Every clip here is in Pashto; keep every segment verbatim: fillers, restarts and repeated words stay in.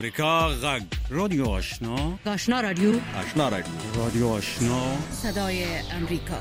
امریکا غږ رادیو آشنا آشنا رادیو آشنا رادیو رادیو آشنا صدای امریکا.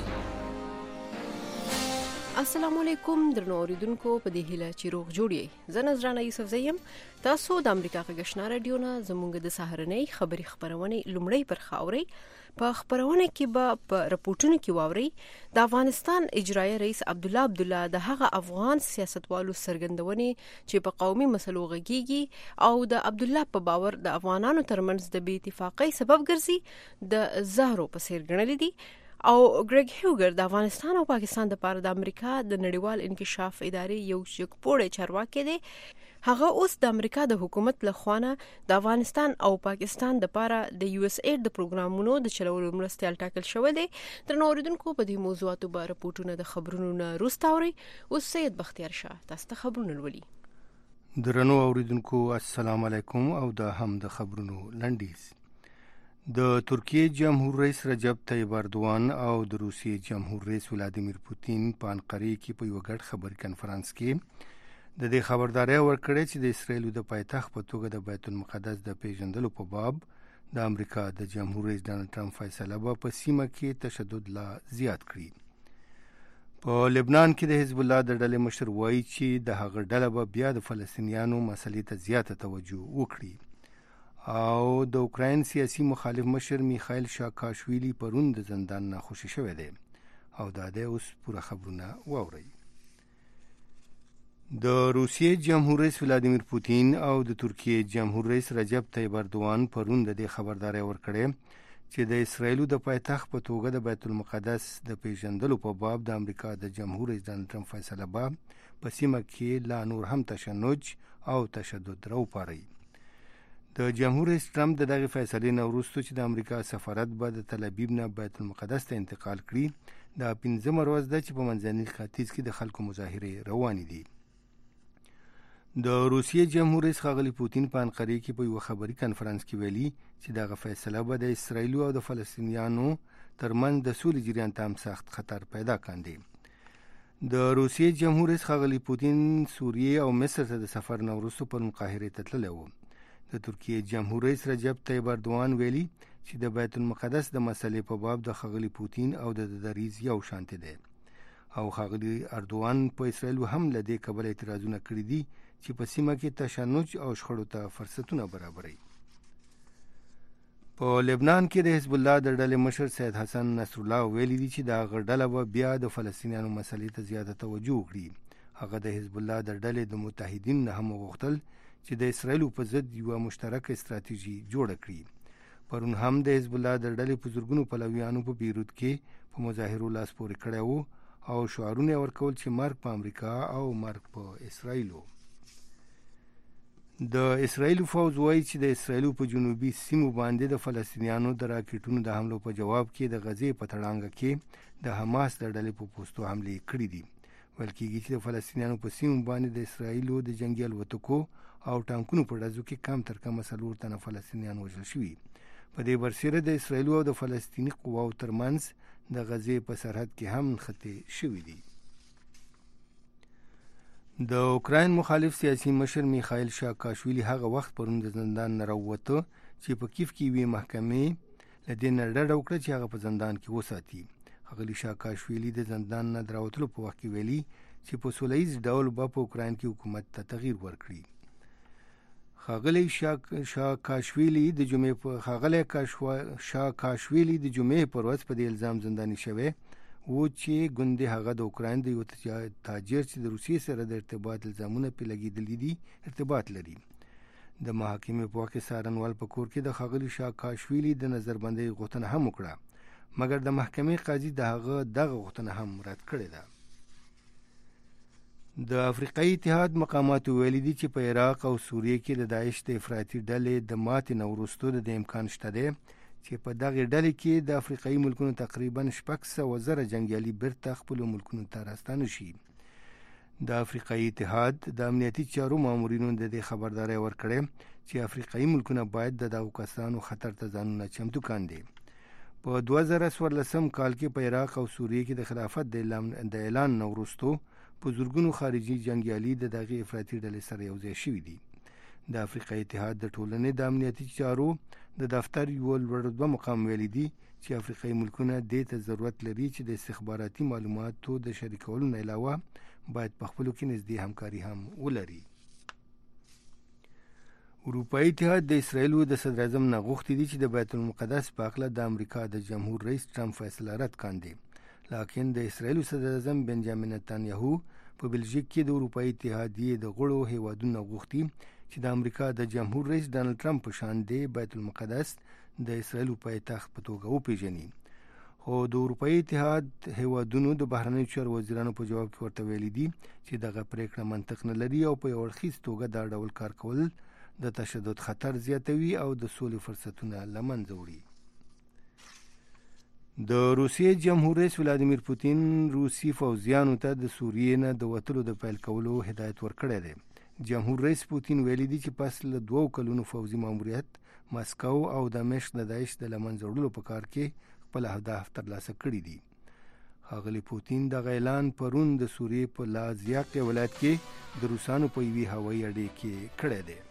السلام علیکم درنو اوریدونکو، په دې هیله چې روغ جوړی. زه نذرانه یوسف زیم. تاسو د امریکا غږ آشنا رادیو نه زموږ د سهارنۍ خبری خبرونه لومړی پر خاوري په خبرونه کې به په رپورټونو کې واوري د افغانستان اجرایي رئیس عبد الله عبد الله د هغه افغان سیاستوالو سرګندونې چې په قومي مسلو غږیږي او د عبد الله په باور د افغانانو ترمنځ د بې اتفاقۍ سبب ګرځي د زهرو په څیر ګڼل دي. او ګریګ هیوګر د افغانستان او پاکستان د لپاره د امریکا د نړیوال انکشاف ادارې یو چکپوړی چارواکي دی. هغه اوس د امریکا د حکومت له خوانه د افغانستان او پاکستان د لپاره د یو اس ایډ د پروګرامونو د چلولو مرستيال ټاکل شوی دی. تر نو اوریدونکو په دې موضوعاتو باندې رپورټونه د خبرونو نه روستاوري. اوس سید بختیار شاه تاسو ته خبرونه ولولي. درنو اوریدونکو السلام علیکم او د هم د خبرونو لنډیز. د ترکیه جمهور رئیس رجب طیب اردوان او د روسیې جمهور رئیس ولادیمیر پوتین په انقره کې په یو ګډ خبري کانفرنس کې د دې خبرداري ورکړې چې د اسرایل د پایتخت په توګه د بیت المقدس د پیژندلو په باب د امریکا د جمهور رئیس ډانلډ ټرمپ فیصله به په سیمه کې تشدد لا زیات کړي. په لبنان کې د حزب الله د ډلې مشر وایي چې د هغه ډله به بیا د فلسطینیانو مسلې ته زیاته توجه وکړي. او د اوکراین سیاسي مخالف مشر میخائیل شاکاشویلی پرون د زندان نه خوشی شوی دی. او دا د اوس پوره خبرونه واوري. د روسیې جمهور رئیس ولادیمیر پوتین او د ترکیې جمهور رئیس رجب طیب اردوان پرون د دې خبرداري ورکړې چې د اسرایل د پایتخت په توګه د بیت المقدس د پیژندلو په باب د امریکا د جمهور رئیس ډانلډ ټرمپ فیصله به په سیمه کې لا نور هم تشنج او تشدد راوپاري. د جمهور رئیس ټرمپ د دغه فیصلې نه وروسته چې د امریکا سفارت به د تل ابیب نه بیت المقدس ته انتقال کړي، د پنځمه ورځ ده چې په منځني ختیځ کې د خلکو مظاهرې روانې دي. د روسیې جمهور رئیس ښاغلی پوتین په انقره کې په یو خبري کانفرنس کې ویلي چې دغه فیصله به د اسرایل او د فلسطینیانو ترمنځ د سولې جریان ته هم سخت خطر پیدا کاندي. د روسیې جمهور رئیس ښاغلی پوتین سوریې او مصر ته د سفر نه وروسته پرون قاهره ته تللی و. د ترکیې جمهور رئیس رجب طیب اردوان ویلي چې د بیت المقدس د مسلې په باب د ښاغلی پوتین او د دریځ یو شانتي دی. او ښاغلی اردوان په اسرائیل هم له دې کبله اعتراضونه کړي دي چې په سیمه کې تشنج او شخړو ته فرصتونه برابري. په لبنان کې د حزب الله د ډلې مشر سید حسن نصر الله ویلي دي چې دا غړډله به بیا د فلسطینیانو مسلې ته زیاته توجه وکړي. هغه د حزب الله د ډلې د متحدین نه هم وغوښتل چې د اسرائیل په ضد یو مشترکه استراتیژي جوړه کړي. پرون هم د حزب الله د ډلې په زورګونو پلویانو په بیروت کې په مظاهرو لاس پورې کړی وو او شعارونه ورکول چې مرګ په امریکا او مرګ په اسرائیلو. د اسرائیل فوز وایي چې د اسرائیل په جنوبي سیمو باندې د فلسطینیانو د راکټونو د حملو په جواب کې د غزې په تړانګه کې د حماس د ډلې په پوستو حملې کړې دي. ویل کېږي چې د فلسطینیانو په سیمو باندې د اسرائیل د جنگي الوتکو او ټانکونو په ډزو کې کم تر کمه څلور تنه فلسطینیان وژل شوي. په دې برسېره د اسرائیل او د فلسطیني قواو ترمنځ د غزې په سرحد کې هم نښتې شوي دي. د اوکراین مخالف سیاسي مشر میخائیل شاکاشویلی هغه وخت پرون د زندان نه راووته چې په کیف کې وی محکمې له دې نه ډډه وکړه چې هغه په زندان کې وساتي. ښاغلی شاکاشویلی د زندان نه د راوتلو په وخت کې ویلي چې په سوله ییز ډول به په اوکراین کې حکومت ته تغییر ورکړي. ښاغلی شاکاشویلی د جمعې په ښاغلی شاکاشویلی د جمعې پر ورځ په دې الزام زنداني شوی و چې ګوندې هغه د اوکراین د یو تاجر چې د روسیې سره د ارتباط الزامونه پرې لګېدلي دي ارتباط لري. د محاکمې په وخت کې څارنوال په کور کې د ښاغلي شاکاشویلی د نظربندۍ غوښتنه هم وکړه، مګر د محکمې قاضي د هغه دغه غوښتنه هم رد کړې ده. د افریقایي اتحاد مقاماتو ویلي دي چې په عراق او سوریه کې د داعش د افراطي ډلې د ماتې نه وروسته د امکان شته دی چې په دغه ډلې کې د افریقایي ملکونو تقریبا شپږ سوه زره جنګیالي بیرته خپلو ملکونو ته راستانه شي. د افریقایي اتحاد د امنیتي چارو مامورینو د دې خبرداری ورکړې چې افریقایي ملکونه باید د دغو کسانو خطر ته ځانونه چمتو کاندي. په دوه زره څوارلسم کال کې په عراق او سوریه کې د خلافت د اعلان نه وروسته په زورګونو خارجي جنګیالي د دغه افراطي ډلې سره یو ځای شوي دي. د افریقای اتحاد د ټولنې د امنیتي چارو د دفتر یو لوړ دوه مقام ویلي دي چې افریقایي ملکونه دې ته ضرورت لري چې د استخباراتي معلوماتو د شریکولو نه علاوه باید په خپلو کې نږدې همکاري هم ولري. اروپایي اتحاد د اسرایلو د صدر اعظم نه غوښتي دي چې د بیت المقدس په اړه د امریکا د جمهور رئیس ټرمپ فیصله رد کاندي، لکن د اسرایلو صدر اعظم بنجامین نتانیاهو په بلژیک کې د اروپایي اتحادیې د غړو هیوادونو غوښتي چې د امریکا د جمهور رئیس ډانلډ ټرمپ په شان دی بیت المقدس د اسرایلو پایتخت په توګه وپیژني. خو د اروپایي اتحاد هیوادونو د بهرنیو چارو وزیرانو په جواب کې ورته ویلي دي چې دغه پریکړه منطق نه لري او په یو اړخیز توګه دا ډول کار کول د تشدد خطر زیاتوي او د سولې فرصتونه له منځه وړي. د روسیې جمهور رئیس ولادیمیر پوتین روسي فوجیانو ته د سوریې نه د وتلو د پیل کولو هدایت ورکړی دی. جمهور رئیس پوتین ویلي دی چې پس له دوو کلونو فوجي ماموریت مسکو او دمشق د داعش د له منځه وړلو په کار کې خپل اهداف ترلاسه کړي دي. ښاغلي پوتین دغه اعلان پرون د سوریې په لازیاق ولایت کې د روسانو په یوې هوایي اډې کې کړی دی.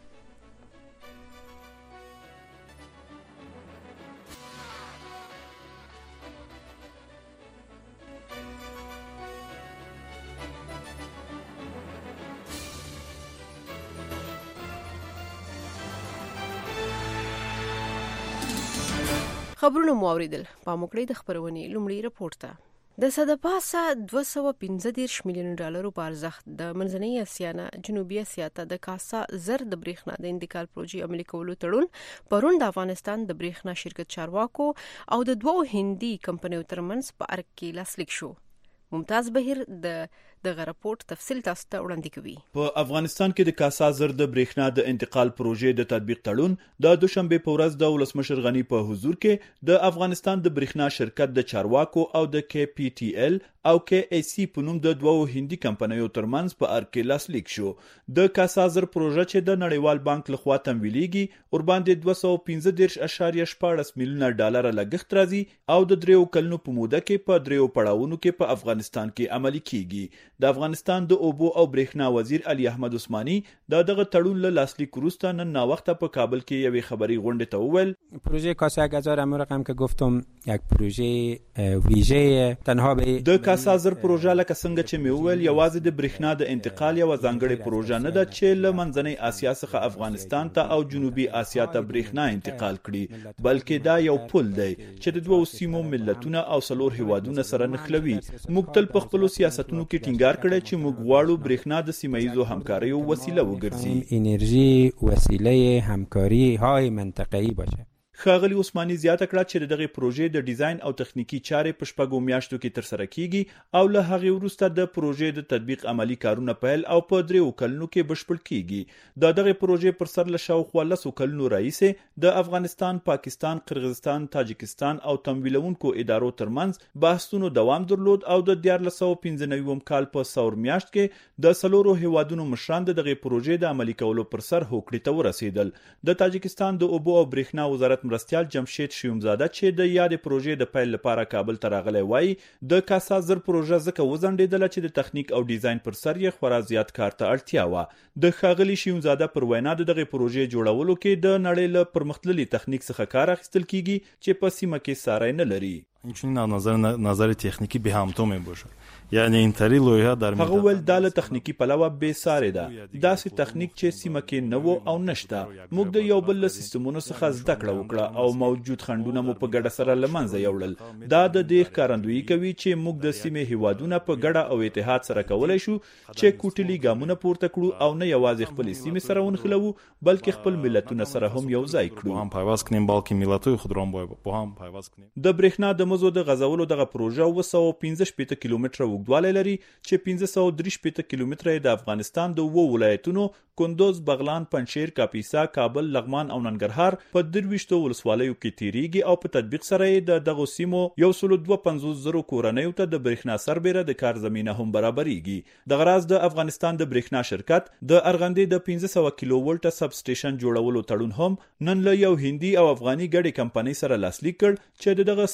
خبرونه مو اوریدل. پام وکړئ د خبرونې لومړی رپورټ ته. د صد پاسه دوه سوه پنځه دېرش میلیون ډالرو په ارزښت د منځنۍ اسیا نه جنوبي اسیا ته د کاسا زر د برېښنا د انتقال پروژې عملي کولو تړون پرون د افغانستان د برېښنا شرکت چارواکو او د دوو هندي کمپنیو ترمنځ په ارګ کې لاسلیک شو. ممتاز بهیر د دغه راپورټ تفصیل تاسو ته وړاندې کوي. په افغانستان کې د کاسا زر د برېښنا د انتقال پروژې د تطبیق تړون د دوشنبه په ورځ د ولسمشر غنی په حضور کې د افغانستان د برېښنا شرکت د چارواکو او د کې پی ټي ایل او کې ای سی په نوم د دوو هندي کمپنیو ترمنځ په ارګ کې لاسلیک شو. د کاسا زر پروژه چې د نړیوال بانک لخوا تمویلېږي ور باندې دوه سوه پنځه دېرش اعشاریه شپاړس میلیونه ډالر لګښت راځي او د دریو کلونو په موده کې په دریو پړاوونو کې په افغانستان کې عملي کیږي. د افغانستان د اوبو او برېښنا وزیر علي احمد عثماني د دغه تړون له لاسلیک وروسته نن ناوخته په کابل کې یوې خبري غونډې ته وویل پروژه کاسا هزار همون رقم که گفتم یک پروژه ویژه تنها به د کاسا زر پروژه لکه څنګه چې مې وویل یوازې د برېښنا د انتقال یو ځانګړې پروژه نه ده چې له منځنۍ اسیا څخه افغانستان ته او جنوبي اسیا ته برېښنا انتقال کړي، بلکې دا یو پل دی چې د دوو سیمو ملتونه او څلور هیوادونه سره نښلوي. موږ تل په خپلو سیاستونو کې ټینګار کړی چې موږ غواړو برېښنا د سیمه ییزو همکاریو وسیله وګرځي. انرژي وسیله همکاری های منطقه‌ای باشه. ښاغلي عثماني زیاته کړه چې دغه پروژې د ډیزاین او تخنیکی چارې په شپږو میاشتو کې ترسره کیږي او له هغې وروسته د پروژې د تطبیق عملی کارونه پیل او په دریو کلونو کې بشپړ کیږي. د دغه پروژې پر سر له شاوخوا لسو کلونو راهیسې د افغانستان، پاکستان، قرغیزستان، تاجکستان او تمویلونکو ادارو ترمنځ بحثونو دوام درلود او د دیارلس سوه پنځه نوي کال په سور میاشت کې د څلورو هیوادونو مشران د دغه پروژې د عملي کولو پر سر هوکړې ته ورسېدل. د تاجکستان د اوبو او برېښنا وزارت مرستیال جمشید شیومزاده چې د یادې پروژې د پیل لپاره کابل ته راغلی وایي د کاسا زر پروژه ځکه وځنډېدله چې د تخنیک او ډیزاین پر سر یې خورا زیات کار ته اړتیا وه. د ښاغلي شیومزاده پر وینا د دغې پروژې جوړولو کې د نړۍ له پرمختللي تخنیک څخه کار اخیستل کیږي چې په سیمه کې ساری نه لري. اینچنین از نظر نظر تکنیکی به همتو می باشه، یعنی اینطوری لویه در هغه ول د تخنیکی پلوه به ساره ده داسې تخنیک چې سیمه کې نو او نشته. موږ د یو بل سیستمونو څخه زده کړه وکړه او موجود خندونه مو په ګډه سره لمنځه یوړل. دا د دې ښکارندویي کوي چې موږ د سیمې هیوادونه په ګډه او اتحاد سره کولای شو چې کوټلي ګامونه پورته کړو او نه یوازې خپل سیمې سره ونښلو بلکې خپل ملتونه سره هم یو ځای کړو. هم پیوست کنیم بلکې ملت‌های خود را با هم پیوست کنیم. د برېښنا د مزو د غځولو دغه پروژه اوه سوه پنځه شپېته کیلومتره اوږدوالی لري چې پنځه سوه درې شپېته کیلومتره د افغانستان د اوو ولایتونو کندوز، بغلان، پنجشیر، کاپیسا، کابل، لغمان او ننګرهار په درویشتو ولسوالیو کې تیریږي او په تطبیق سره یې د دغو سیمو یو سل دوه پنځوس زرو کورنیو ته د برېښنا سربیره د کار زمینه هم برابریږي. دغه راز د افغانستان د برېښنا شرکت د ارغندې د پنځه سوه کیلو ولټه سب سټیشن جوړولو تړون هم نن له یو هندي او افغاني ګډې کمپنۍ سره لاسلیک کړ چې دغه سب سټیشن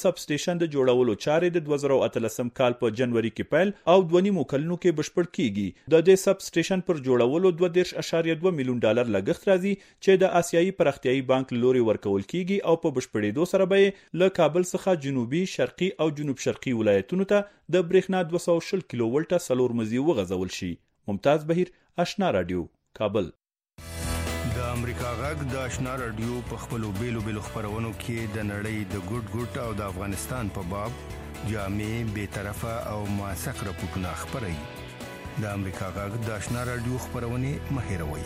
سټیشن د جوړولو چارې د دوه زره اتلسم کال په جنوري کې پیل او دوه نیمو کلونو کې بشپړ کیږي. د دې سب سټیشن پر جوړولو دوه دېرش اعشاریه دوه میلیون ډالر لګښت راځي چې د آسیایي پرختیایي بانک لوري ورکول کیږي او په بشپړېدو سره به له کابل څخه جنوبي شرقي او جنوب شرقي ولایتونو ته د برېښنا دوه سوه او شل کیلو ولټه څلور مزي وغځول شي. ممتاز بهیر، آشنا رادیو، کابل. د امریکا غږ د آشنا رادیو په خپلو بیلو بیلو خبرونو کې د نړۍ د ګډ ګډ او د افغانستان په باب جامع، بے طرفه او موثق راپورټونه خبري. د امریکا غږ د آشنا رادیو خبرونه مهیروي.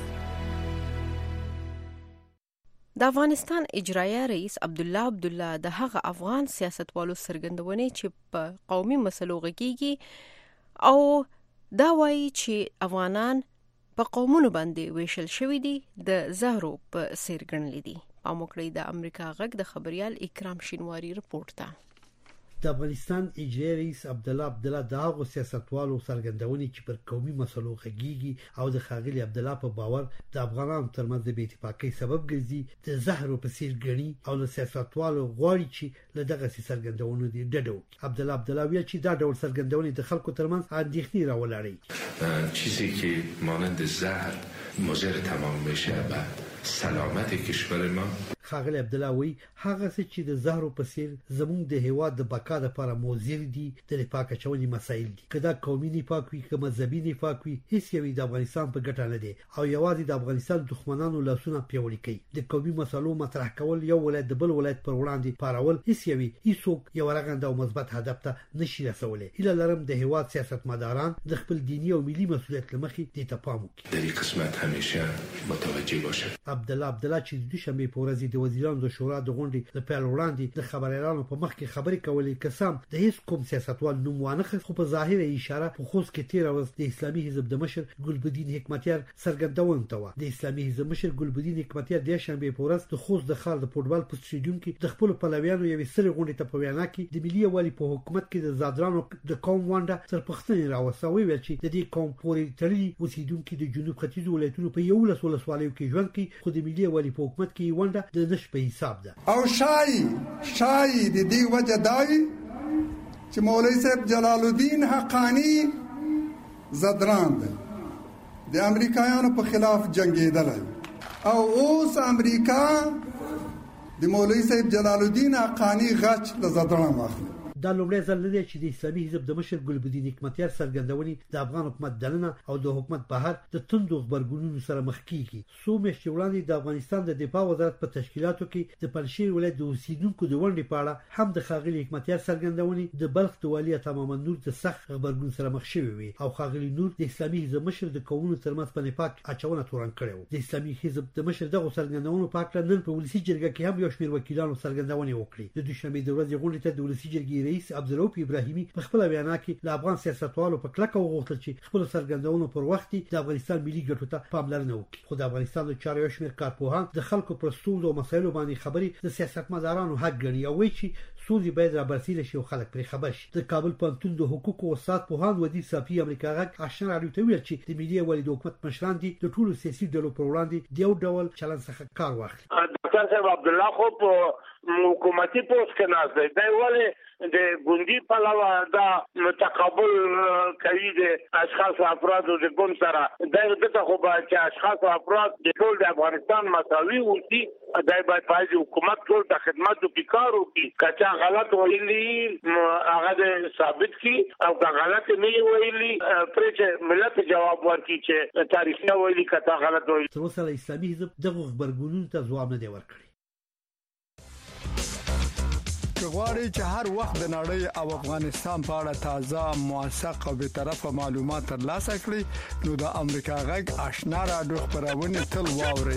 د افغانستان اجرایه رئیس عبدالله عبدالله د هغه افغان سیاستوالو سرګندونې چې په قومي مسلو غږیږي او دا وایي چې افغانان په قومونو باندې ویشل شوي دي د زهرو په څیر ګڼلي دي. پام وکړئ د امریکا غږ د خبريال اکرام شینواری رپورټ ته. د افغانستان اجرایي رئیس عبدالله عبدالله د هغو سیاستوالو سرګندونې چې پر قومي مسلو غږیږي او د ښاغلي عبدالله په باور د افغانانو ترمنځ د بې اتفاقۍ سبب ګرځي د زهرو په څیر ګڼي او له سیاستوالو غواړي چې له دغه سرګندونو دې ډډه وکړي. عبدالله عبدالله ویل چې دا ډول سرګندونې د خلکو ترمنځ اندېښنې راولاړوي. چیزی که مانند زهر مضر تمام بشه بعد سلامت کشور ما. ښاغلي عبدالله وی هغه څه چې د زهرو په څیر زموږ د هیواد د بقا لپاره موزر دي د نفاق اچونې مسایل دي. که دا قومي نفاق وي که مذهبي نفاق وي هیڅ یو د افغانستان په ګټه نه دی او یوازې د افغانستان دښمنانو لاسونه پیاوړي کوي. د قومي مسلو مطرح کول یو ولایت د بل ولایت پر وړاندې پارول هیڅ یو هیڅوک یو رغنده او مثبت هدف ته نشي رسولای. هیله لرم د هیواد سیاستمداران د خپل دینی او ملي مسؤلیت لمخې دې ته پام وکړي. در این قسمت همیشه متوجه باشه. عبدالله عبدالله چې د دوشنبه په ورځ د وزیرانو د شورا د غونډې د پیل وړاندې د خبريالانو په مخ کې خبرې کولې قسم د هیڅ کوم سیاستوال نوم وانه خو په ظاهر اشاره په خوست کې تیر ورځ د اسلامي حزب د مشر ګلبدین حکمتیار سرګندون ته د اسلامي حزب مشر ګلبدین حکمتیار د شنبه په ورځ د خوست د خال د فوټبال په سټیډیوم کې د خپل پلویانو یوې سره غونډې ته په وینا کې د ملي والی په حکومت کې د زادرانو د قوم وانډه تر پښتنې راوسوي ویل چې د دې قوم پورې تړلي اوسیدونکو د جنوب ختیځ ولایتونو په یو لس ولسوالیو کې ژوند کوي خو د ملي والی په حکومت کې وانډه د نش په حساب ده. او شای شای د دې وجه دای چې مولوی صاحب جلال الدین حقانی زدران ده د امریکایانو په خلاف جنگیدل او اوس امریکا د مولوی صاحب جلال الدین حقانی غچ له زدران واخلي. دا لومړی ځل دی چې د اسلامي حزب د مشر ګلبدین حکمتیار سرګندونې د افغان حکومت دننه او د حکومت بهر د توندو خبرګونونو سره مخ کیږي. څو میاشتې وړاندې د افغانستان د دفاع وزارت په تشکیلاتو کې د پنجشیر ولایت د اوسیدونکو د ونډې په اړه هم د ښاغلي حکمتیار سرګندونې د بلخ د والي عطا محمد نور د سخت خبرګون سره مخ شوی وي او ښاغلي نور د اسلامي حزب مشر د قومونو ترمنځ په نفاق اچونه تورن کړو. د اسلامي حزب د مشر دغه سرګندونو په اړه نن په ولسی جرګه کې هم یو شمېر وکیلانو سرګندونې وکړې. د دوشنبه د ورځې غونډې ته د ولسی جرګې رئیس عبدالرؤف ابراهیمي په خپل وینا کې د افغان سیاستوالو په کلکه وغوښتل چې خپل سرګندونو پر وخت د افغانستان ملي ګټو ته پاملرنه وکړي. خو د افغانستان د چارو شمېر کارپوهان د خلکو پر ستونزو او مسایلو باندې خبرې د سیاستمدارانو حق ګڼي او وایي چې ستونزې باید رابرسېره شي او خلک پرې خبر شي. د کابل پوهنتون د حقوقو استاد پوهاند ودي صافي امریکا غږ آشنا راډیو ته ویل چې د ملي والي د حکومت مشران دي د ټولو سیاسي ډلو پر وړاندې د یو ډول چلند څخه کار واخلي. ډاکټر صاحب عبدالله خو په حکومتي پوسټ کې ناست دی. دا ولې د ګوندي په علاوه دا متقابل کوي د اشخاص افراد د ګوند سره دا دغه خو به چې اشخاص افراد د ټول د افغانستان مساوي وي دا باید په حکومت ټول د خدماتو کې کار وکړي. کچا غلط ویلي هغه ثابت کی او دا غلط نه ویلي پرې ملت جواب ورکړي چې تاریخي ویلي کته غلط ویلي. تر اوسه اسلامي حزب دغه خبرګونونو ته ځواب نه دی ورکړی. غواړي چې هر وخت د نړۍ او افغانستان په اړه تازه موثق او به طرفه معلومات ترلاسه کړئ نو د امریکا غږ آشنا راډیو خبرونه تل واورئ.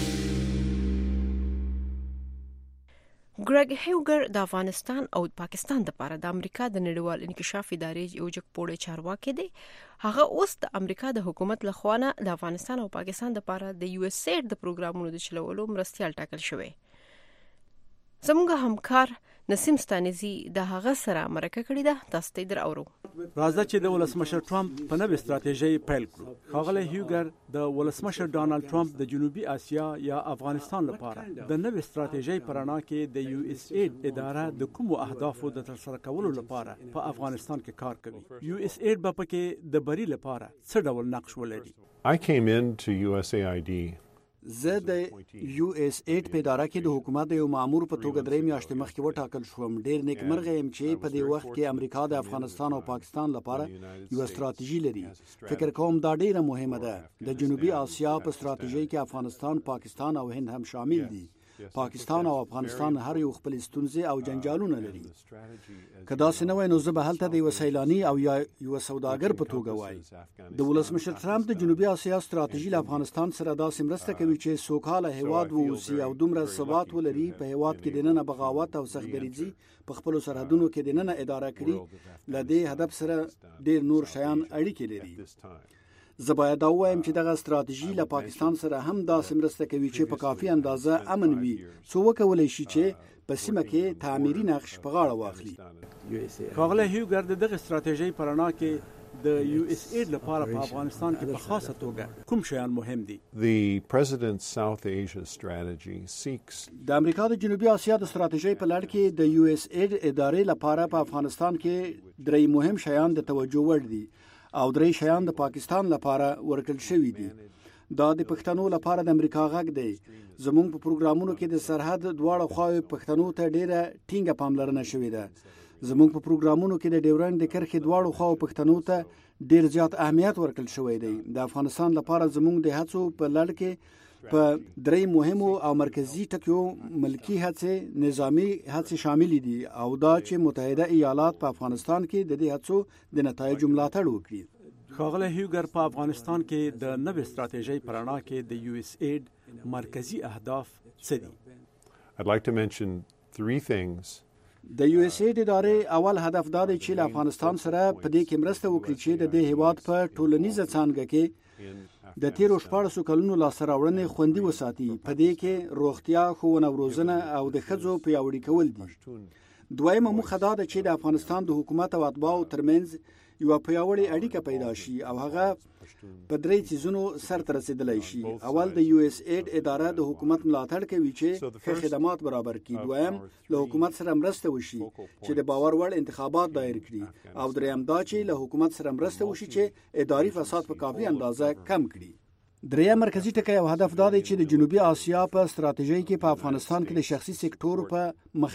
ګریګ هیوګر د افغانستان او پاکستان لپاره د امریکا د نړیوال انکشاف ادارې یو جګپوړی چارواکي دی. هغه اوس د امریکا د حکومت لخوا د افغانستان او پاکستان لپاره د یو اس ایډ د پروګرامونو د چلولو مرستيال ټاکل شوی. زموږ همکار نسیم ستانزي د هغه سره مرکه کړې ده، تاسو ته دراورو. راځه چې د ولسمشر ټرمپ په نوې ستراتیژي پیل کړو. ښاغلی هیوګر د ولسمشر ډانلډ ټرمپ د جنوبي اسیا یا افغانستان لپاره د نوې ستراتیژي په رڼا کې د یو اس اید اداره د کومو اهدافو د ترسره کولو لپاره په افغانستان کې کار کوي. یو اس اید به پکې د بری لپاره څه ډول نقش ولري؟ I came into U S A I D زه د یو اس اید په اداره کې د حکومت یو مامور په توګه درې میاشتې مخکې وټاکل شوم. ډېر نیکمرغه یم چې په دې وخت کې امریکا د افغانستان او پاکستان لپاره یو ستراتیژي لري. فکر کوم دا ډېره مهمه ده. د جنوبي اسیا په ستراتیژي کې افغانستان، پاکستان او هند هم شامل دي. پاکستان او افغانستان هر یو خپل ستونزې او جنجالونه لري. که داسې نه وای نو زه به هلته د یو سیلانی او یا یو سوداګر په توګه وای. د ولسمشر ټرمپ د جنوبي اسیا ستراتیژي له افغانستان سره داسې مرسته کوي چې سوکاله هیواد واوسي او دومره ثبات ولري. په هیواد کې دننه بغاوت او سختګریزي په خپل سرحدونو کې دننه اداره کړي. له دې هدف سره ډېر نور شیان اړیکې لري. زه باید دا ووایم چې دغه ستراتیژي له پاکستان سره هم داسې مرسته کوي چې په کافي اندازه امن وي څو وکولی شي چې په سیمه کې تعمیري نقش په غاړه واخلي. ښاغلی هیوګر د دغه ستراتیژۍ په رڼا کې د یو اس اید لپاره په افغانستان کې په خاصه توګه کوم شیان مهم دي؟ The President's South Asia strategy seeks د امریکا د جنوبي اسیا د ستراتیژۍ په لړ کې د یو اس اید ادارې لپاره په افغانستان کې درې مهم شیان د توجه وړ دي او درې شیان د پاکستان لپاره ورکړل شوي دي. دا د پښتنو لپاره د امریکا غږ دی. زموږ په پروګرامونو کې د سرحد دواړه خواوې پښتنو ته ډیره ټینګه پاملرنه شوې ده. زموږ په پروګرامونو کې د ډیورنډ د کرښې دواړو خواوو پښتنو ته ډیر زیات اهمیت ورکړل شوی دی. د افغانستان لپاره زموږ د هڅو په لړ کې په درې مهمو او مرکزی ټکیو ملکی هڅې نظامی هڅې شامل دي او دا چې متحده ایالات په افغانستان کې د دې هڅو د نتایجو ملاتړ وکړي. ښاغلی هیوګر په افغانستان کې د نوې ستراتیژۍ په رڼا کې د یو اس اید مرکزی اهداف څه دي؟ I'd like to mention three things. د یو اس اید ادارې اول هدف دا دی چې له افغانستان سره په دې کې مرسته وکړي چې د دې هیواد په ټولنیزه څانګه کې د تیرو شپاړسو کلونو لاسته راوړنې خوندي وساتي. په دې کې روغتیا، ښوونه او روزنه او د ښځو پیاوړي کول دي. دویمه موخه دا ده چې د افغانستان د حکومت او اتباعو ترمنځ یو پیاوړی اړیکه پیدا شي او هغه په درې څیزونو سرته رسیدلی شي. اول د یو اس اید اداره د حکومت ملاتړ کوي چې ښه خدمات برابر کړي. دویم له حکومت سره مرسته وشي چې د باور وړ انتخابات دایر کړي. او دریم دا چې له حکومت سره مرسته وشي چې اداري فساد په کافي اندازه کم کړي. دریم مرکزی ټکی او هدف دا دی چې د جنوبي اسیا په ستراتیژۍ کې په افغانستان کې د شخصي سکتور په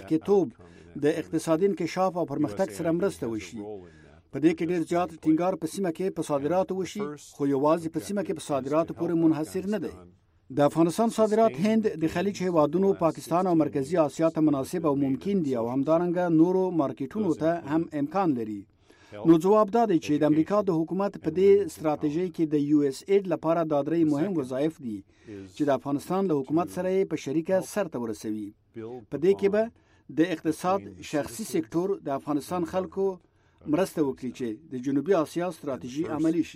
مخکېتوب د اقتصادي انکشاف او پرمختګ سره مرسته وشي. په دې کې ډېر زیات ټینګار په سیمه کې په صادراتو وشي، خو یوازې په سیمه کې په صادراتو پورې منحصر نه دی. د افغانستان صادرات هند، د خلیج هیوادونو، پاکستان او مرکزی اسیا ته مناسب او ممکن دي او همدارنګه نورو مارکیټونو ته هم امکان لري. نو جواب دا دی چې د امریکا د حکومت په دې ستراتیژۍ کې د یو اس اید لپاره دا درې مهم وظایف دي چې د افغانستان له حکومت سره په شریکه سرته ورسوي. په دې کې به د اقتصاد، شخصي سکتور، د افغانستان خلکو مرسته وکړي چې د جنوبي اسیا ستراتیژي عملی شي.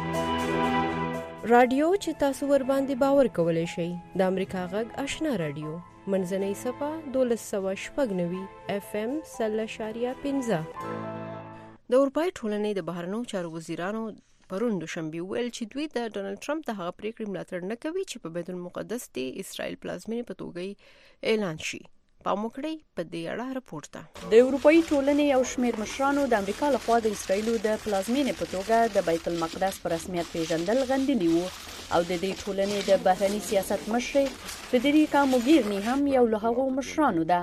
رادیو چې تاسو ور باندې باور کولای شئ د امریکا غږ آشنا رادیو منځنۍ صفه دولس سوه شپږ نوي اف ام سل اشاریه پنځه. د اروپای ټولنې د بهرنیو چارو وزیرانو پرون دوشنبه ویل چې دوی د ډونالد ټرمپ د هغه پریکړې ملاتړ نه کوي چې په بیت المقدس کې اسرائیل پلازمینې په توګه اعلان شي. پاموکړی په دې اړه راپورټ ده. د اروپאי ټولنې او شمیر مشرانو د امریکا لخوا د اسرایلو د پلازمینې په توګه د بیت المقدس پر رسمیت پیژندل غندلي وو او د دې ټولنې د بهرني سیاست مشر فدریکا موګیرني هم یو له هغو مشرانو ده.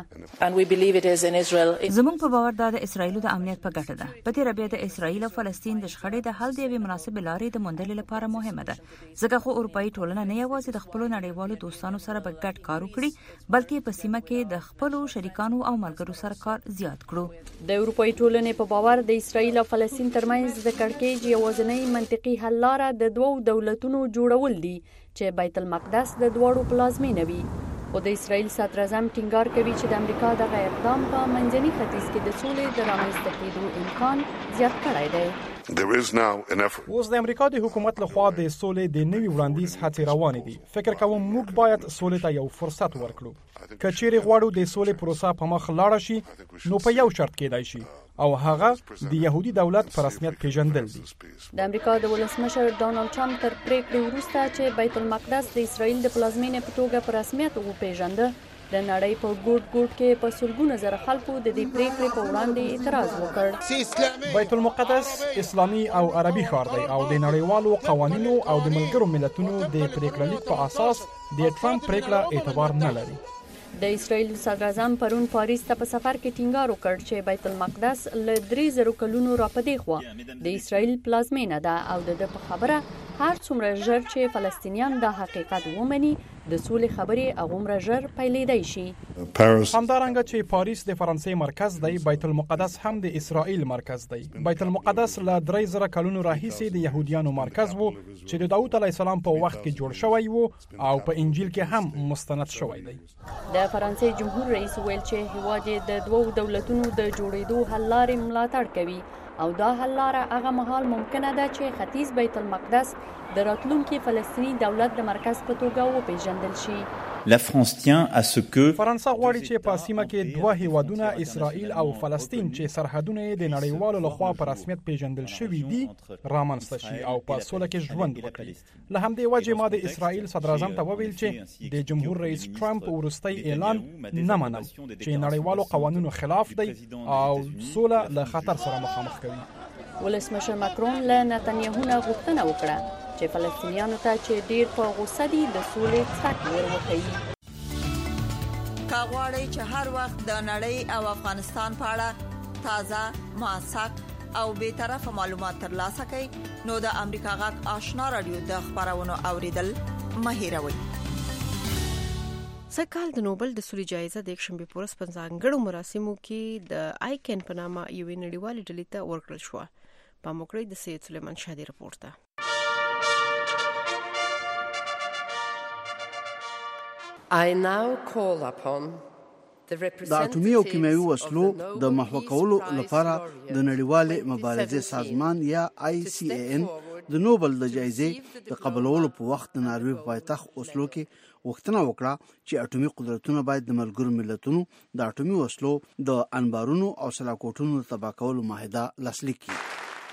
زموږ په باور دا د اسرایلو د امنیت په ګټه ده. په دې رابطه د اسرایل او فلسطین د شخړې د حل د یوې مناسبې لارې د موندلو لپاره مهمه ده. ځکه خو اروپאי ټولنه نه یوازې د خپل نړیوالو دوستانو سره په ګډ کار وکړي بلکې په سیمه کې د خپلو شریکانو او ملګرو سره کار زیات کړو. د اروپאי ټولنې په باور د اسرایل او فلسطین ترمنځ د کړکېچ یوازینۍ منطقي حل لاره د دوو دولتونو جوړول دي چې بیت المقدس د دواړو پلازمینه وي. خو د اسرایل صدر اعظم ټینګار کوي چې د امریکا دغه اقدام په منځني ختیځ کې د سولې د رامنځته کېدو امکان زیات کړی دی. اوس د امریکا د حکومت لخوا د سولې د نوي وړاندیز هڅې روانې دي. فکر کوم موږ باید سولې ته یو فرصت ورکړو. که چیرې غواړو د سولې پروسه په مخ لاړه شي نو په یو شرط کېدای شي او هغه د يهودي دولت په رسمیت پیژندل دي. د امریکا د ولسمشر ډانلډ ټرمپ تر پریکړې وروسته چې بیت المقدس د اسرائیل د پلازمینې په توګه په رسمیت وپیژنده، د نړۍ په ګوټ ګوټ کې په سلګونه زره خلکو د دې پریکړې په وړاندې اعتراض وکړ. بیت المقدس اسلامي او عربي ښار دی او د نړیوالو قوانینو او د ملګرو ملتونو د پریکړه لیک په اساس د ټرمپ پریکړه اعتبار نه لري. د اسرائیل صدر اعظم پرون پاریس ته په سفر کې ټینګار وکړ چې بیت المقدس له درې زره کلونو راپدې خو د اسرائیل پلازمینه ده او د ده په خبره هر څومره ژر چې فلسطینیان دا حقیقت ومني د سولې خبرې هغومره ژر پیلېدای شي. همدارنګه چې پاریس د فرانسې مرکز دی، بیت المقدس هم د اسرائیل مرکز دی. بیت المقدس له درې زره کلونو راهیسې د يهودیانو مرکز وو چې د داوود علیه السلام په وخت کې جوړ شوی وو او په انجیل کې هم مستند شوی دی. د فرانسې جمهور رئیس ویل چې هیواد د دوو دولتونو د جوړېدو حل لارې ملاتړ کوي او دا حل لاره هغه مهال ممکنه ده چې ختیځ بیت المقدس د راتلونکي فلسطیني دولت د مرکز په توګه وپیژندل شي. La France tient à ce que فرانسه غواړي چې په سیمه کې دوه هیوادونه اسرائیل او فلسطین چې سرحدونه د نړیوالو لخوا په رسمیت پیژندل شوي دي رامنځته شي او په سوله کې ژوند وکړي. له همدې وجې ما د اسرائیل صدر اعظم ته وویل چې د جمهور رئیس ټرمپ وروستی اعلان نه منم چې نړیوالو قوانینو خلاف دی او سوله له خطر سره مخامخ کوي. ولسمشر ماکرون له نتنیاهو نه غوښتنه وکړه چې فلسطینیانو ته چې ډیر په غوسه دي د سولې څرک ور وښيي. کا غواړئ چې هر وخت د نړۍ او افغانستان په اړه تازه، موثق او به طرفه معلومات ترلاسه کړئ نو د امریکا غږ آشنا رادیو د خبرونو اوریدل مه هېروئ. سږ کال د نوبل د سولې جایزه د یکشنبې په ورځ په ځانګړو مراسمو کې د آیکن په نامه یوې نړیوالې ډلې ته ورکړل شوه. په موکړې د سید سلیمان شاه رپورټ ته. I now call upon د اټومي او کیمیاوي وسلو د محو کولو لپاره د نړیوالې مبارزې سازمان یا آی سی ای ان د نوبل د جایزې د قبولولو په وخت د ناروې په پایتخت اوسلو کې وختونه وکړه چې اټومي قدرتونه باید د ملګرو ملتونو د اټومي وسلو د انبارونو او سلاکوټونو تباه کولو معاهده لاسلیک کړي.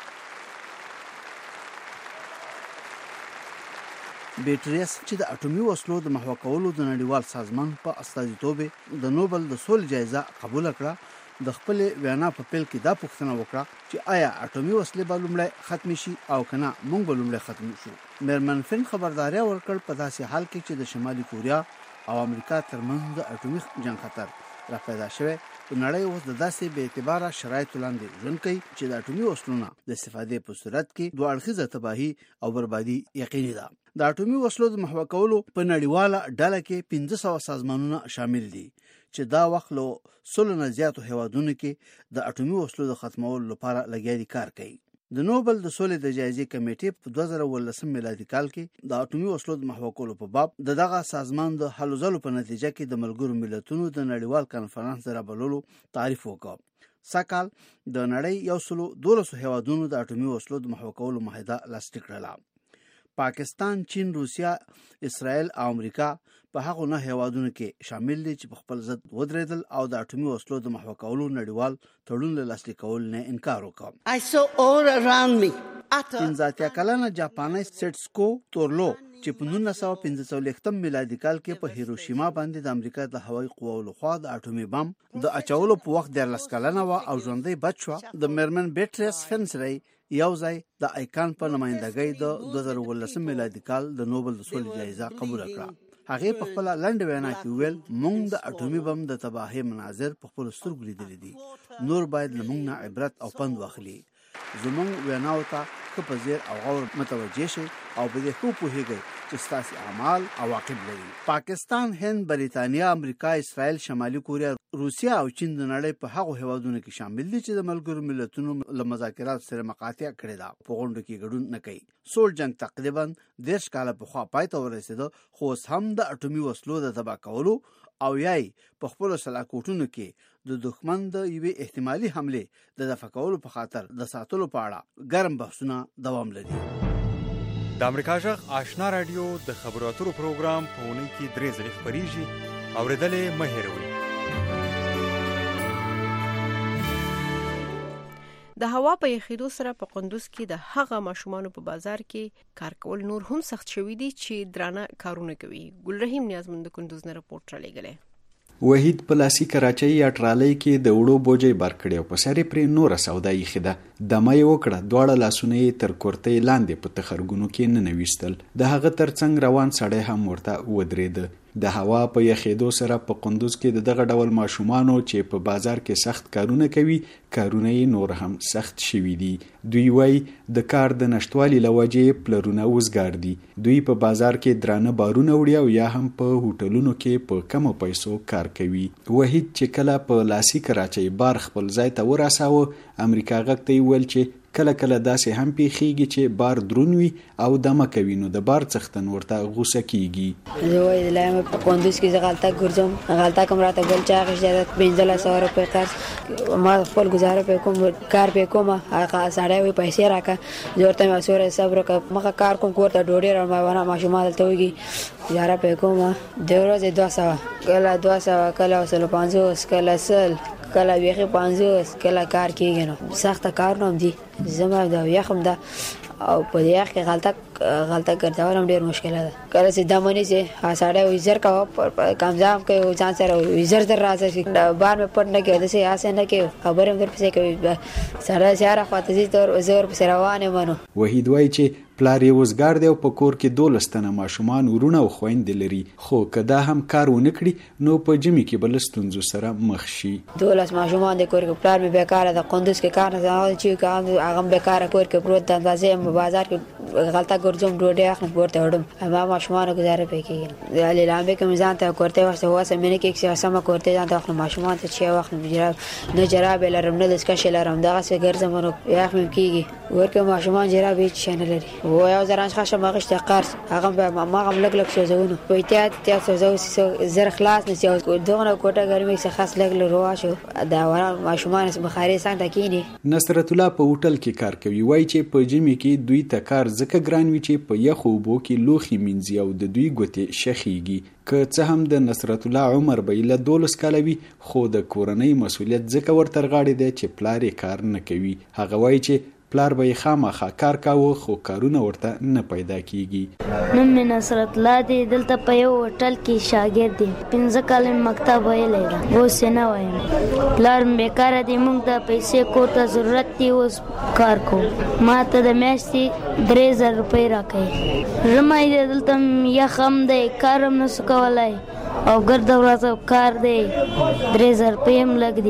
بیټریس چې د اټومي وسلو د محو کولو د نړیوال سازمان په استازیتوب د نوبل د سولې جایزه قبول کړه، د خپل وینا په پیل کې دا پوښتنه وکړه چې آیا اټومي وسلې به لومړی ختم شي او کنه موږ به لومړی ختم شو. میرمن فین خبرداري ورکړ په داسې حال کې چې د شمالي کوریا او امریکا ترمنځ د اټومي جنگ خطر را پیدا شوی. په نړۍ اوس د داسې بې اعتباره شرایطو لاندې ژوند کوي چې د اټومي وسلو نه د استفادې په صورت کې دوه اړخیزه تباهي او بربادي یقیني ده. د اټومي وسلو د محو کولو په نړیواله ډله کې پنځه سوه سازمانونه شامل دي چې دا وخت له سلو نه زیاتو هیوادونو کې د اټومي وسلو د ختمولو لپاره لګیا دي کار کوي. د نوبل د سولې د جایزې کمیټې په دوه زره اوولسم میلادي کال کې د اټومي وسلو د محو کولو په باب د دغه سازمان د هلو ځلو په نتیجه کې د ملګرو ملتونو د نړیوال کنفرانس د رابللو تعریف وکړ. سږ کال د نړۍ یو سلو دولسو هیوادونو د اټومي وسلو د محو کولو معاهده لاسلیک کړله. پاکستان، چین، روسیا، اسرائیل او امریکا په هغو نه هیوادونو کې شامل دي چې په خپل ضد ودرېدل او د اټومي وسلو د محو کولو نړیوال تړون له لاسلیک کولو نه انکار وکړ. I saw all around me. پنځه اتیا کلنه جاپاني سټسکو تورلو چې په نولس سوه پنځه څلوېښتم میلادي کال کې په هیروشیما باندې د امریکا د هوایي قواو لخوا د اټومي بم د اچولو په وخت دیارلس کلنه وه او ژوندۍ بچ شوه. د میرمن بیټریس فینسری یو ځای د آیکان په نمایندګۍ د دوه زره اوولسم میلادي کال د نوبل د سولې جایزه قبول کړه. هغې په خپله لنډه وینا کې وویل موږ د اټومي بم د تباهۍ مناظر په خپلو سترګو لیدلي دي، نور باید له موږ نه عبرت او پند واخلي. زموږ ویناو ته ښه په ځیر او غور متوجه شي او په دې ښه پوهیږئ چې ستاسو اعمال عواقب لري. پاکستان، هند، بریتانیا، امریکا، اسرائیل، شمالي کوریا، روسیا او چین د نړۍ په هغو هیوادونو کې شامل دي چې د ملګرو ملتونو له مذاکراتو سره مقاطعه کړې ده. په غونډو کې ګډون نه کوي. سوړ جنگ تقریبا دېرش کاله پخوا پای ته ورسېده، خو اوس هم د اټومي وسلو د تباه کولو او یای په خپلو سلاکوټونو کې د دښمن د یوې احتمالي حملې د دفع کولو په خاطر د ساتلو په اړه ګرم بحثونه دوام لري. د امریکا غږ آشنا رادیو د خبرو اترو پروګرام په اونۍ کې درې ځلې خپریږي. اورېدلې مه هېروئ. د هوا په یخېدو سره په قندوز کې د هغه ماشومانو په بازار کې کار کول نور هم سخت شوي دي چې درانه کارونه کوي. ګلرحیم نیازمند د قندوز نه رپورټ رالیږلی. وحید پلاسی کراچۍ یا ټرالۍ کې د وړو بوجۍ بار کړی او په سر یې پرې نوره سودا ایښې ده. دمه یې وکړه، دواړه لاسونه یې تر کورتۍ لاندې په تخرګونو کې ننویستل. د هغه تر څنګ روان سړی هم ورته ودرېده. د هوا په یخېدو سره په قندوز کې د دغه ډول ماشومانو چې په بازار کې سخت کارونه کوي، کارونه یې نور هم سخت شوي دي. دوی وایي د کار د نشتوالي له وجې پلرونه وزګار دي. دوی په بازار کې درانه بارونه وړي او یا هم په هوټلونو کې په کمو پیسو کار کوي. وحید چې کله په لاسي کراچۍ بار خپل ځای ته ورساوه، امریکا غږ ته یې وویل چې کله کله داسې هم پیښیږي چې بار دروند وي او دمه کوي، نو د بار څښتن ورته غوسه کیږي. زه وایي د لایم په قندوز کې زه غلطه ګرځم، غلطه کوم راته بل چا اخیستی پنځلس سوه روپۍ قرض، ما خپل ګزاره پې کوم، کار پې کوم، هغه سړی وایي پیسې راکړه، زه ورته مې سوری صبر وکړه، مخه کار کوم، کور ته ډوډۍ راوړم، ماشومان دلته وږي، ګزاره پې کوم. د ورځې دوه سوه، کله دوه سوه، کله سلو پنځوس، کله سل، کله بیخي پنځوس، کله کار کېږي. نو سخته کارونه هم دي، زما د یخ هم ده او په دې یخ کې غلطه غلطه ګرځول هم ډېر مشکله ده. کله چې دمه نیسي، سړی وایي زر کوه، کمزام کوي، ځان سره وایي زر زر راځه، بار مې پټ نه کوي، داسې هسې نه کوي، خبرې هم درپسې کوي. سړی چې هره خواته ځي زه ورپسې روان یم. نو وحید وایي چې پلار یې وزګار دی او په کور کې دولس تنه ماشومان، ورونه او خویندې لري، خو که دا هم کار ونه کړي نو په ژمي کې به له ستونزو سره مخ شي. دولس ماشومان دی کور کې، پلار مې بیکاره ده، قندوز کې کار نه چې هغه هم بیکاره کور کې پروت ده، اندازې یم بازار کې غلطه ګرځم، ډوډۍ اخلم، کور ته وړم، ما ماشومانو ګزاره پې کېږي. د لیلامې کې مې ځان ته کورتۍ واخیسته، واسه مې نه کېږي چې سمه کورتۍ ځان ته واخلم، ماشومان ته چای واخلم، نه جرابې لرم نه دستکشې لرم، دغسې ګرځم، نو یخ مې کېږي. ور کې ماشومان جرابې هېڅ شی نه لري. و یو زرانج خشم اخیستی قرض، هغه به ما هم لږ لږ سوځونو، په احتیاط احتیاط سوځو چې زر خلاص نه شي. دغه کوټه ګرمۍ څخه خاص لږ لږ روا شو، دا ماشومان بخارۍ څنګ ته کېني. نصرت الله په هوټل کې کار کوي. وایي چې په ژمي کې دوی ته کار ځکه ګران وي چې په یخو اوبو کې لوښي مینځي او د دوی ګوتې شخیږي. که څه هم د نصرت الله عمر به یې له دولس کاله وي، خو د کورنۍ مسؤلیت ځکه ورته رغاړې دی چې پلار یې کار نه کوي. هغه وایي چې پلار به یې خامخا کار کاوه، خو کارونه ورته نه پیدا کیږي. نوم مې نصرت الله دی، دلته په یو هوټل کې شاګرد یم، پنځه کاله مې مکتب ویلی ده، اوس یې نه وایم. پلار مې بیکاره دی، موږ ته پیسې کور ته ضرورت دی، اوس کار کوو، ما ته د میاشتې درې زره روپۍ راکوي. ژمی دی، دلته یخ هم دی، کار هم نسو کولی او ګرده ورځ کار دی، درې زره روپۍ هم لږ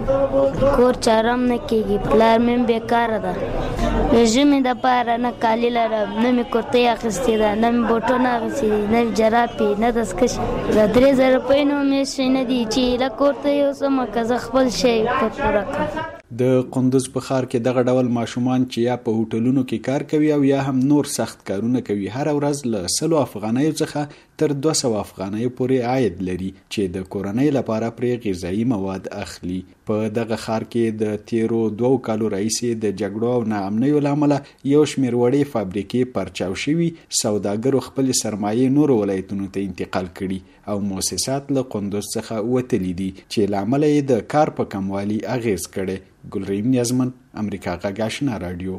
دي، کور چاره هم نه کېږي. پلار مې بیکاره ده، د ژمي دپاره نه کالي لرم، نه مې کورتۍ اخیستې ده، نه مې بوټونه اخیستي دي، نه مې جرابې، نه دستکشې. د درې زره روپۍ نه هم هېڅ شی نه دي چې له کور ته یوسم که زه خپل شی پر پوره کړم. د قندوز په ښار کې دغه ډول ماشومان چې یا په هوټلونو کې کار کوي او یا هم نور سخت کارونه کوي، هر ورځ له سلو افغانیو څخه تر دوه سوه افغانیو پورې عاید لري چې د کورنۍ لپاره پرې غذایي مواد اخلي. په دغه ښار کې د تیرو دوو کالو راهیسې د جګړو او ناامنیو له امله یو شمېر وړې فابریکې پرچاو شوي، سوداګرو خپلې سرمایې نورو ولایتونو ته انتقال کړي او مؤسسات له قندوز څخه وتلي دي چې له امله یې د کار په کموالي اغېز کړی. ګلرحیم نیازمن، امریکا غږ آشنا رادیو.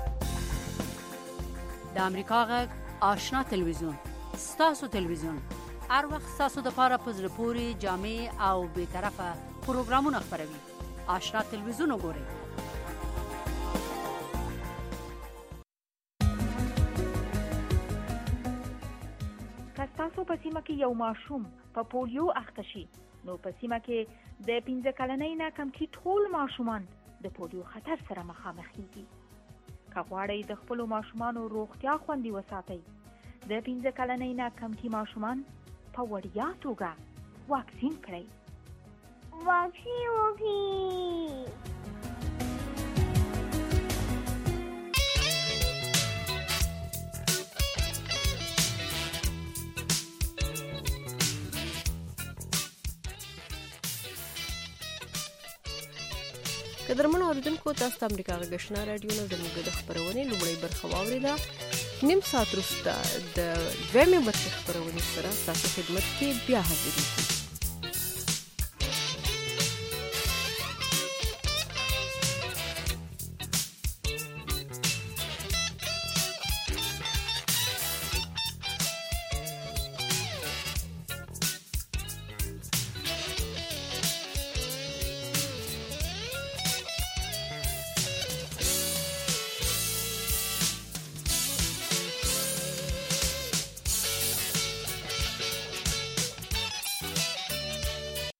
د امریکا غږ آشنا تلویزیون، ستاسو تلویزیون، هر وخت ستاسو دپاره په زړه پورې، جامع او بېطرفه پروګرامونه خپروي. آشنا تلویزیون وګورئ. که ستاسو په سیمه کې یو ماشوم په پولیو اخته شي، نو په سیمه کې د پنځه کلنۍ نه کم کې ټول ماشومان د پولیو خطر سره مخامخ کیږي. که غواړئ د خپلو ماشومانو روغتیا خوندي وساتئ د پنځه کلنۍ نه کمکي ماشومان په وړیا توګه واکسین کړئ. واکسین وکړئ. قدرمن اوریدونکو تاسو ته امریکا غږ آشنا رادیو نه زموږ د خبرونې لومړی برخه واوریده. نیم ساعت وروسته د دویمې برخې خبرونې سره تاسو خدمت کې بیا حاضرېږو.